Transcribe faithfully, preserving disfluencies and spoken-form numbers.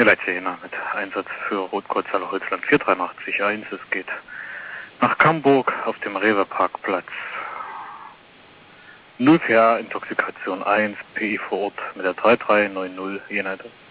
Leitze Jena mit Einsatz für Rotkreuzhalle Holzland vier drei acht eins. Es geht nach Camburg auf dem Rewe-Parkplatz. null vier Intoxikation eins, P I vor Ort mit der drei drei neun null Jena.